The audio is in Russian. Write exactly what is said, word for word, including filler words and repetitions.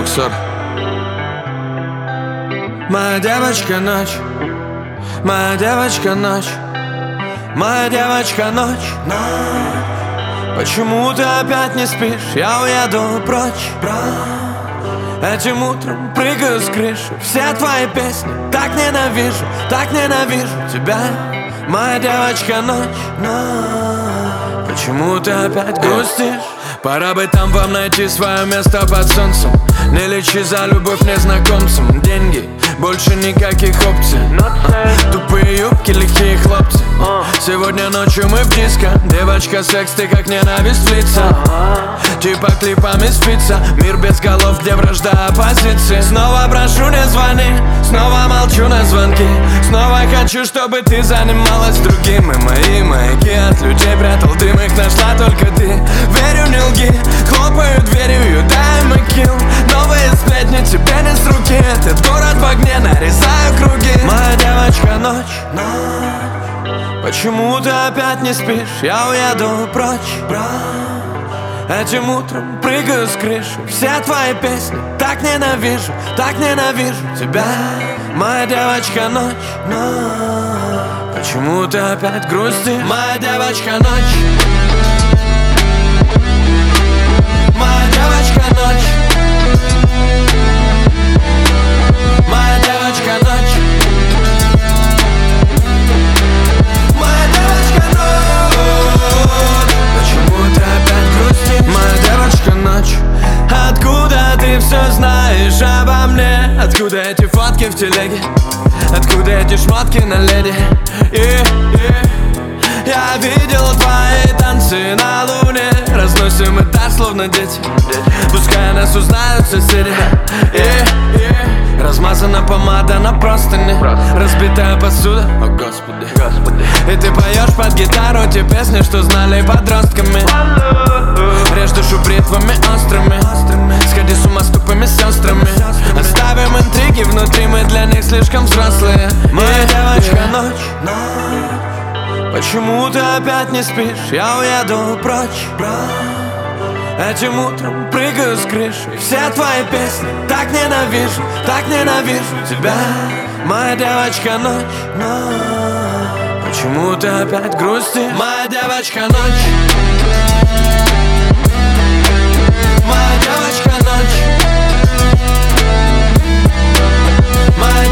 Роксор. Моя девочка ночь, моя девочка ночь, моя девочка ночь, ночь. Почему ты опять не спишь? Я уеду прочь, прочь. Этим утром прыгаю с крыши. Все твои песни так ненавижу, так ненавижу тебя. Моя девочка ночь, ночь. Почему ты опять грустишь? Пора бы там вам найти свое место под солнцем. Не лечи за любовь незнакомцам. Деньги, больше никаких опций. Тупые юбки, лихие хлопцы. Сегодня ночью мы в диско. Девочка, секс, ты как ненависть в лица. Типа клипами спится. Мир без голов, где вражда оппозиции. Снова прошу, не звони. Снова молчу на звонки. Снова хочу, чтобы ты занималась другим. И мои маяки от людей прятал дым. Их нашла только ты. Верю, не лги. Хлопаю дверью, дай мой килл. Новые сплетни тебе не с руки. Этот город в огне, нарезаю круги. Моя девочка ночь, ночь. Почему ты опять не спишь? Я уеду прочь, прочь. Этим утром прыгаю с крыши. Все твои песни так ненавижу, так ненавижу тебя. Моя девочка ночь, ночь. Почему ты опять грустишь? Моя девочка ночь. Моя девочка ночь. Моя девочка ночь. Моя девочка ночь. Почему ты опять грустишь? Моя девочка ночь. Откуда ты все знаешь обо мне? Откуда эти фотки в телеге? Откуда эти шмотки на леди? Yeah, yeah. Я видел твои танцы на луне. Разносим этаж, словно дети. Пускай нас узнают соседи. Yeah, yeah. Размазана помада на простыне. Разбитая посуда, о господи, господи. И ты поешь под гитару те песни, что знали подростками. Режь душу бритвами острыми. Сходи с ума с тупыми сестрами. Оставим интриги внутри, мы для них слишком взрослые. Моя девочка ночь, ночь. Почему ты опять не спишь? Я уеду прочь, прочь. Этим утром прыгаю с крыши. Все твои песни так ненавижу, так ненавижу тебя. Моя девочка ночь, ночь. Почему ты опять грустишь? Моя девочка ночь. Моя девочка ночь. Моя